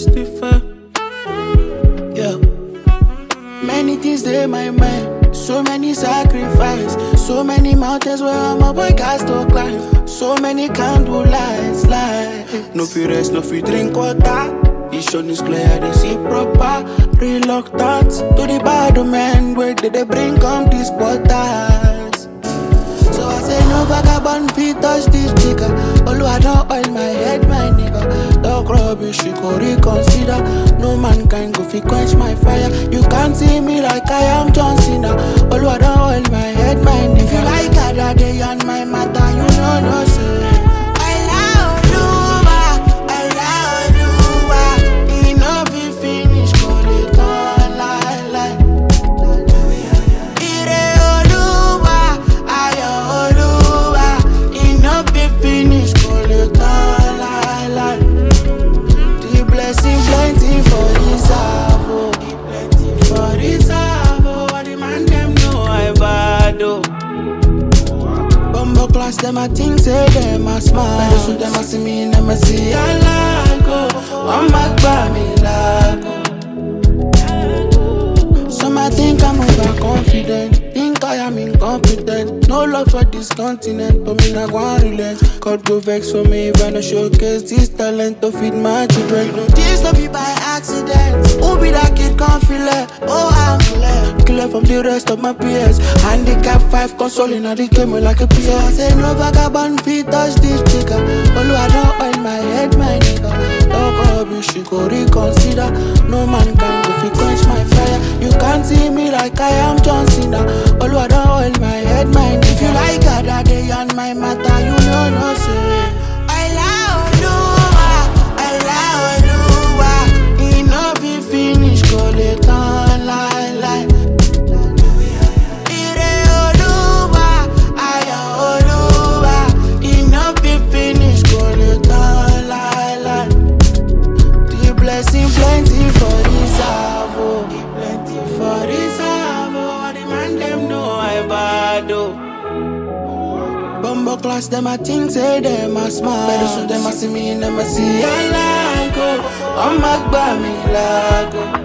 justify. Yeah. Many things they in my mind, so many sacrifice, so many mountains where my boy got to climb, so many candlelights, lights. No fi rest, no fi drink water. Vision is clear, they see proper. Reluctant to the bad man, where did they bring come these quarters? So I say no vagabond fit touch this jigger. Although I don't oil my head, my nigga. Dog rubbish, you go reconsider. No man can go fi quench my fire. You can't see me like I am John Cena. Although I don't oil my head, my nigga. If you like other day on my matter, you know no say. Class them I think say them a smile. But so them a see me them a see I like go. One back by me like. Some I think I'm overconfident. Think I am incompetent. No love for this continent, but me not one relent. God go vex for me if I no showcase this talent to feed my children. No, this no be by accident. Who be that kid confident? Oh, I'm clear. Killer from the rest of my peers. Handicap 5 consoling and the game like a peer. I say no vagabond fit touch this jigger. Although I don't oil my head, my nigga. Dog rubbish, you go reconsider. No man can go fi quench my fire. You can't see me like I am John Cena. Although I don't oil my head, my nigga. If you like other day on my matter, you know no say. Bumbo class them I think say them a smile. But so them a see me and them a see I like go. I'm back by me like go.